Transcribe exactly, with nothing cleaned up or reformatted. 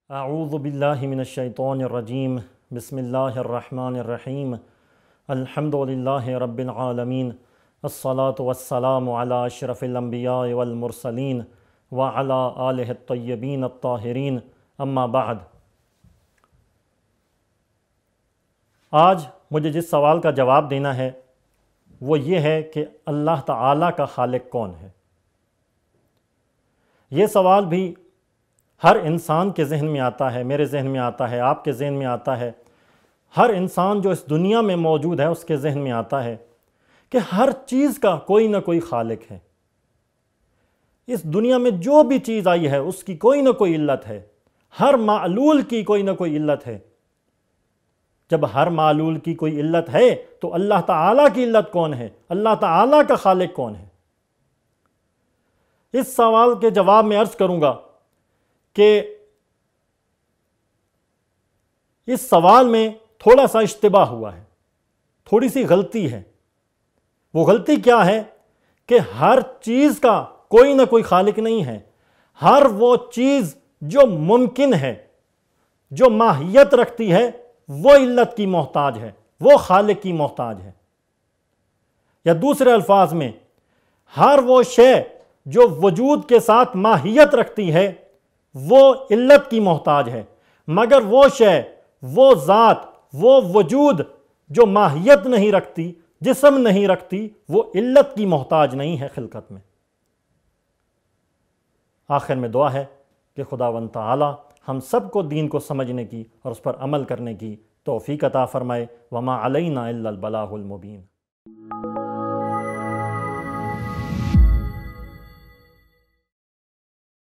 اعوذ باللہ من الشیطان الرجیم بسم اللہ الرحمن الرحیم الحمد للہ رب العالمین الصلاة والسلام علی اشرف الانبیاء والمرسلین وعلی آلہ الطیبین الطاہرین اما بعد۔ آج مجھے جس سوال کا جواب دینا ہے وہ یہ ہے کہ اللہ تعالیٰ کا خالق کون ہے۔ یہ سوال بھی ہر انسان کے ذہن میں آتا ہے، میرے ذہن میں آتا ہے، آپ کے ذہن میں آتا ہے، ہر انسان جو اس دنیا میں موجود ہے اس کے ذہن میں آتا ہے کہ ہر چیز کا کوئی نہ کوئی خالق ہے۔ اس دنیا میں جو بھی چیز آئی ہے اس کی کوئی نہ کوئی علت ہے، ہر معلول کی کوئی نہ کوئی علت ہے۔ جب ہر معلول کی کوئی علت ہے تو اللہ تعالیٰ کی علت کون ہے؟ اللہ تعالیٰ کا خالق کون ہے؟ اس سوال کے جواب میں عرض کروں گا کہ اس سوال میں تھوڑا سا اشتباہ ہوا ہے، تھوڑی سی غلطی ہے۔ وہ غلطی کیا ہے کہ ہر چیز کا کوئی نہ کوئی خالق نہیں ہے۔ ہر وہ چیز جو ممکن ہے، جو ماہیت رکھتی ہے، وہ علت کی محتاج ہے، وہ خالق کی محتاج ہے۔ یا دوسرے الفاظ میں، ہر وہ شے جو وجود کے ساتھ ماہیت رکھتی ہے وہ علت کی محتاج ہے، مگر وہ شے، وہ ذات، وہ وجود جو ماہیت نہیں رکھتی، جسم نہیں رکھتی، وہ علت کی محتاج نہیں ہے خلقت میں۔ آخر میں دعا ہے کہ خداوند تعالی ہم سب کو دین کو سمجھنے کی اور اس پر عمل کرنے کی توفیق عطا فرمائے۔ وما علینا الا البلاغ المبین۔